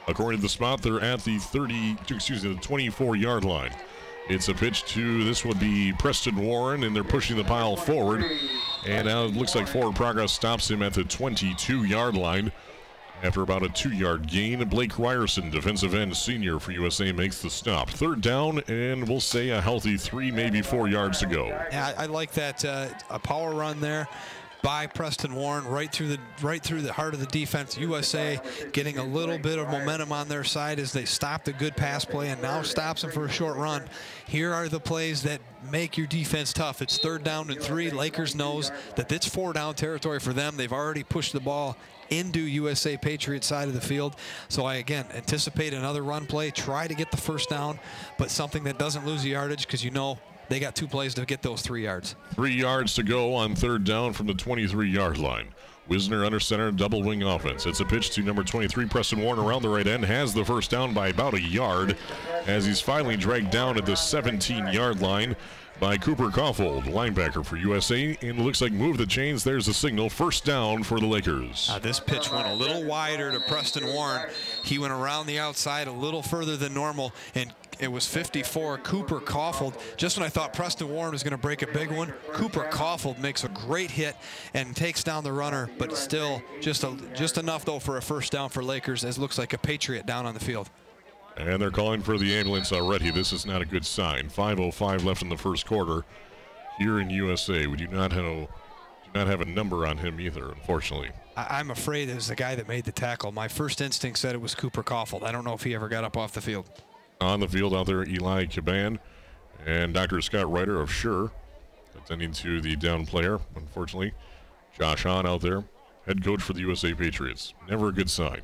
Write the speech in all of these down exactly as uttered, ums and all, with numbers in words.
According to the spot, they're at the thirty, excuse me, the twenty-four-yard line. It's a pitch to, this would be Preston Warren, and they're pushing the pile forward. And now it looks like forward progress stops him at the twenty-two-yard line. After about a two-yard gain, Blake Ryerson, defensive end senior for U S A, makes the stop. Third down, and we'll say a healthy three, maybe four yards to go. Yeah, I, I like that, uh, a power run there by Preston Warren right through the right through the heart of the defense. U S A getting a little bit of momentum on their side as they stopped a good pass play and now stops them for a short run. Here are the plays that make your defense tough. It's third down and three. Lakers knows that it's four down territory for them. They've already pushed the ball into U S A Patriot side of the field. So I, again, anticipate another run play, try to get the first down, but something that doesn't lose the yardage because you know they got two plays to get those three yards. Three yards to go on third down from the twenty-three-yard line. Wisner under center, double wing offense. It's a pitch to number twenty-three, Preston Warren, around the right end. Has the first down by about a yard as he's finally dragged down at the seventeen-yard line by Cooper Kaufhold, linebacker for U S A, and it looks like move the chains. There's the signal. First down for the Lakers. Uh, this pitch went a little wider to Preston Warren. He went around the outside a little further than normal, and it was fifty-four, Cooper Kaufhold. Just when I thought Preston Warren was going to break a big one, Cooper Kaufhold makes a great hit and takes down the runner, but still just a, just enough, though, for a first down for Lakers, as looks like a Patriot down on the field. And they're calling for the ambulance already. This is not a good sign. five oh five left in the first quarter here in U S A. We do not have, do not have a number on him either, unfortunately. I, I'm afraid it was the guy that made the tackle. My first instinct said it was Cooper Kaufhold. I don't know if he ever got up off the field. On the field out there, Eli Caban and Doctor Scott Ryder of Sure attending to the down player, unfortunately. Josh Hahn out there, head coach for the U S A Patriots. Never a good sign.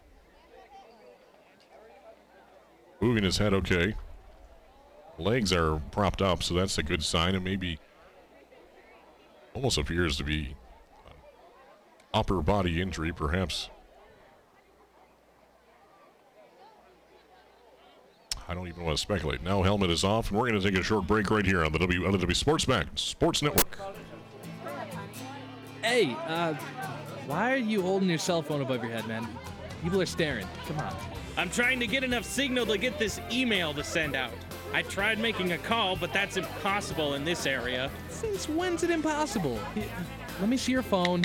Moving his head okay. Legs are propped up, so that's a good sign. And maybe almost appears to be an upper body injury, perhaps. I don't even want to speculate. Now helmet is off, and we're going to take a short break right here on the W L W Sports Back Sports Network. Hey, uh, why are you holding your cell phone above your head, man? People are staring. Come on. I'm trying to get enough signal to get this email to send out. I tried making a call, but that's impossible in this area. Since when's it impossible? Here, let me see your phone.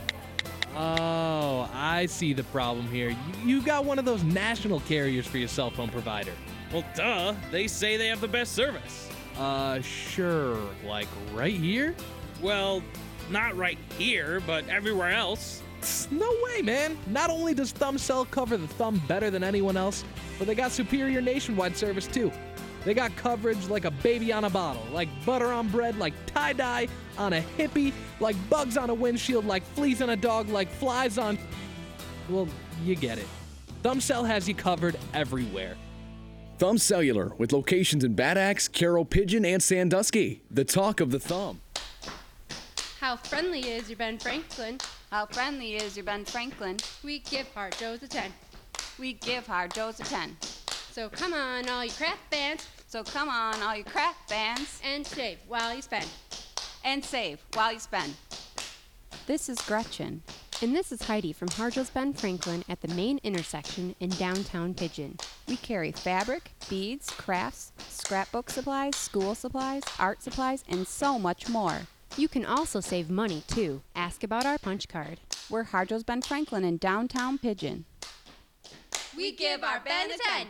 Oh, I see the problem here. You, you got one of those national carriers for your cell phone provider. Well, duh. They say they have the best service. Uh, sure. Like right here? Well, not right here, but everywhere else. No way, man. Not only does ThumbCell cover the thumb better than anyone else, but they got superior nationwide service too. They got coverage like a baby on a bottle, like butter on bread, like tie-dye on a hippie, like bugs on a windshield, like fleas on a dog, like flies on... Well, you get it. ThumbCell has you covered everywhere. Thumb Cellular, with locations in Bad Axe, Carroll, Pigeon, and Sandusky. The talk of the thumb. How friendly is your Ben Franklin? How friendly is your Ben Franklin? We give Hard Joe's a ten. We give Hard Joe's a ten. So come on, all you craft fans. So come on, all you craft fans. And save while you spend. And save while you spend. This is Gretchen. And this is Heidi from Hard Joe's Ben Franklin at the main intersection in downtown Pigeon. We carry fabric, beads, crafts, scrapbook supplies, school supplies, art supplies, and so much more. You can also save money, too. Ask about our punch card. We're Hard Joe's Ben Franklin in downtown Pigeon. We give our Ben a ten.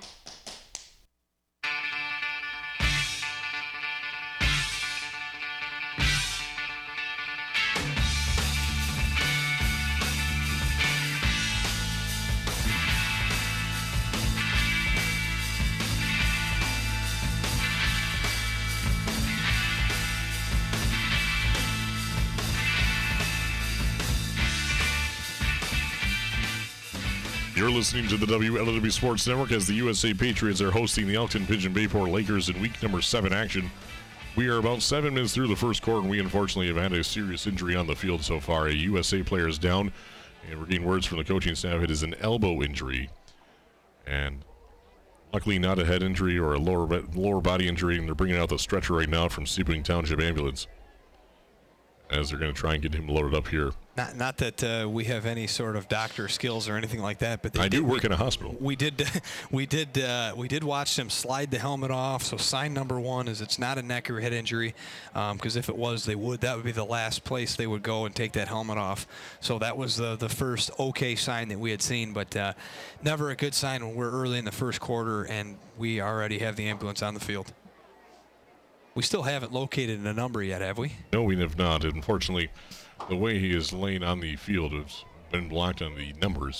You're listening to the W L W Sports Network as the U S A Patriots are hosting the Elkton Pigeon Bayport Lakers in week number seven action. We are about seven minutes through the first quarter, and we unfortunately have had a serious injury on the field so far. A U S A player is down, and we're getting words from the coaching staff. It is an elbow injury, and luckily not a head injury or a lower lower body injury, and they're bringing out the stretcher right now from Sebring Township Ambulance. as they're going to try and get him loaded up here. Not, not that uh, we have any sort of doctor skills or anything like that, but they I did, do work we, in a hospital. We did, we did, uh, we did watch them slide the helmet off. So sign number one is it's not a neck or head injury, because um, if it was, they would. That would be the last place they would go and take that helmet off. So that was the the first okay sign that we had seen, but uh, never a good sign when we're early in the first quarter and we already have the ambulance on the field. We still haven't located a number yet, have we? No, we have not. Unfortunately, the way he is laying on the field has been blocked on the numbers.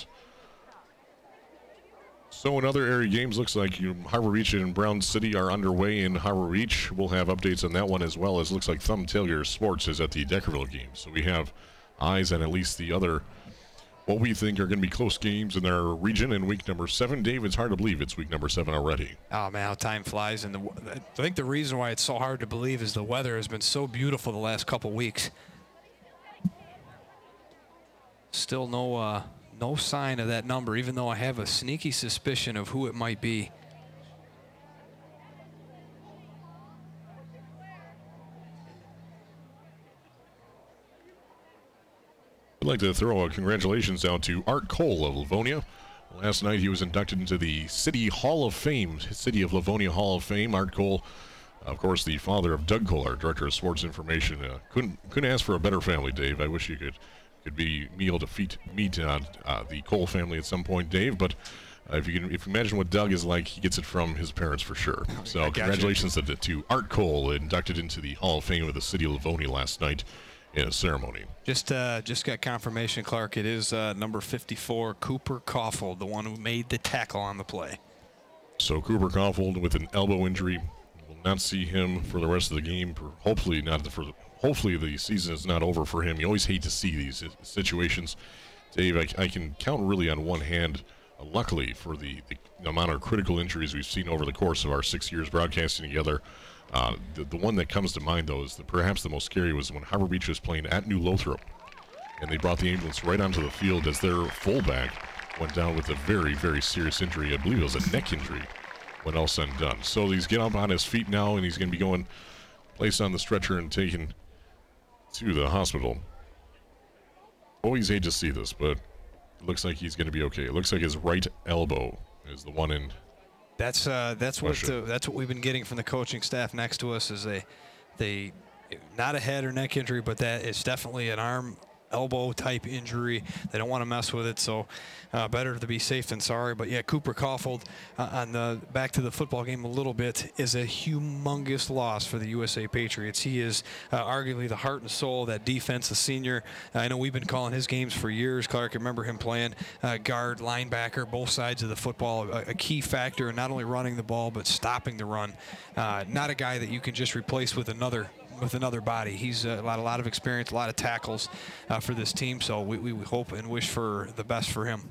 So in other area games, looks like you, Harbor Beach and Brown City are underway in Harbor Beach. We'll have updates on that one, as well as looks like Thumb Tailgater Sports is at the Deckerville game. So we have eyes on at least the other, what we think are going to be close games in their region in week number seven. Dave, it's hard to believe it's week number seven already. Oh, man, how time flies. And the, I think the reason why it's so hard to believe is the weather has been so beautiful the last couple weeks. Still no uh, no sign of that number, even though I have a sneaky suspicion of who it might be. I'd like to throw a congratulations out to Art Cole of Livonia. Last night he was inducted into the City Hall of Fame, City of Livonia Hall of Fame. Art Cole, of course, the father of Doug Cole, our Director of Sports Information. Uh, couldn't couldn't ask for a better family, Dave. I wish you could could be me able to feet, meet uh, uh, the Cole family at some point, Dave. But uh, if you can, if you imagine what Doug is like, he gets it from his parents for sure. So congratulations to, to Art Cole, inducted into the Hall of Fame of the City of Livonia last night in a ceremony. Just uh, just got confirmation, Clark. It is uh, number fifty-four, Cooper Kaufhold, the one who made the tackle on the play. So Cooper Kaufhold with an elbow injury. Will not see him for the rest of the game. Hopefully not for the, hopefully the season is not over for him. You always hate to see these situations. Dave, I, I can count really on one hand, uh, luckily, for the, the amount of critical injuries we've seen over the course of our six years broadcasting together. Uh, the, the one that comes to mind, though, is the, perhaps the most scary was when Harbor Beach was playing at New Lothrop, and they brought the ambulance right onto the field as their fullback went down with a very, very serious injury. I believe it was a neck injury when all said and done. So he's getting up on his feet now, and he's going to be going, placed on the stretcher and taken to the hospital. Always hate to see this, but it looks like he's going to be okay. It looks like his right elbow is the one in. That's uh, that's what uh, that's what we've been getting from the coaching staff next to us. Is they, they, not a head or neck injury, but that it's definitely an arm, elbow type injury. They don't want to mess with it, so uh, better to be safe than sorry. But yeah, Cooper Kaufhold, uh, on the back to the football game a little bit, is a humongous loss for the U S A Patriots. He is uh, arguably the heart and soul of that defense, a senior. Uh, I know we've been calling his games for years. Clark, I remember him playing uh, guard, linebacker, both sides of the football, a, a key factor in not only running the ball but stopping the run. Uh, not a guy that you can just replace with another with another body. He's uh, a lot, a lot of experience, a lot of tackles uh, for this team. So we, we hope and wish for the best for him.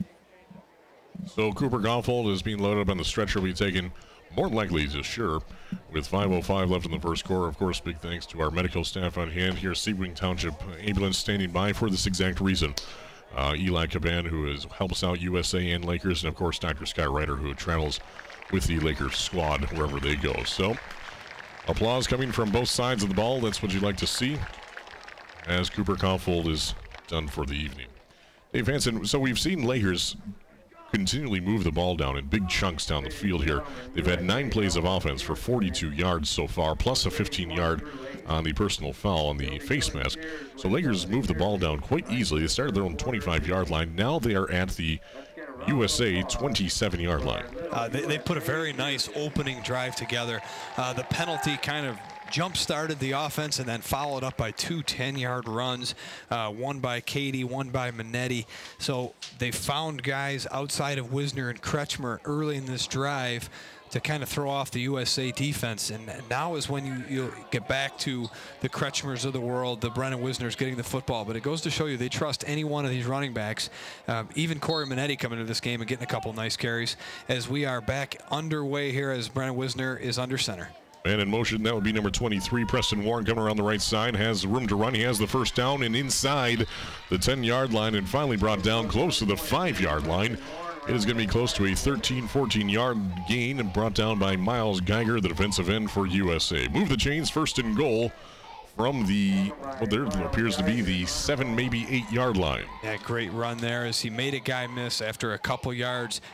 So Cooper Kaufhold is being loaded up on the stretcher. Will be taken more likely to sure with five oh five left in the first quarter. Of course, big thanks to our medical staff on hand here. Sebring Township Ambulance standing by for this exact reason. Uh, Eli Caban, who is, helps out U S A and Lakers, and of course Doctor Scott Ryder, who travels with the Lakers squad wherever they go. So applause coming from both sides of the ball. That's what you'd like to see as Cooper Kaufhold is done for the evening. Dave Hansen, so we've seen Lakers continually move the ball down in big chunks down the field here. They've had nine plays of offense for forty-two yards so far, plus a fifteen-yard on the personal foul on the face mask. So Lakers moved the ball down quite easily. They started their own twenty-five-yard line. Now they are at the U S A twenty-seven-yard line. Uh, they, they put a very nice opening drive together. Uh, the penalty kind of jump-started the offense and then followed up by two ten-yard runs, uh, one by Katie, one by Minetti. So they found guys outside of Wisner and Kretschmer early in this drive to kind of throw off the U S A defense. And now is when you, you get back to the Kretschmers of the world, the Brennan Wisners getting the football. But it goes to show you they trust any one of these running backs, um, even Corey Minetti coming into this game and getting a couple nice carries, as we are back underway here as Brennan Wisner is under center. Man in motion, that would be number twenty-three, Preston Warren, coming around the right side, has room to run. He has the first down and inside the ten-yard line, and finally brought down close to the five-yard line. It is going to be close to a thirteen, fourteen-yard gain and brought down by Miles Geiger, the defensive end for U S A. Move the chains, first and goal from the, what there appears to be the seven, maybe eight yard line. That great run there as he made a guy miss after a couple yards.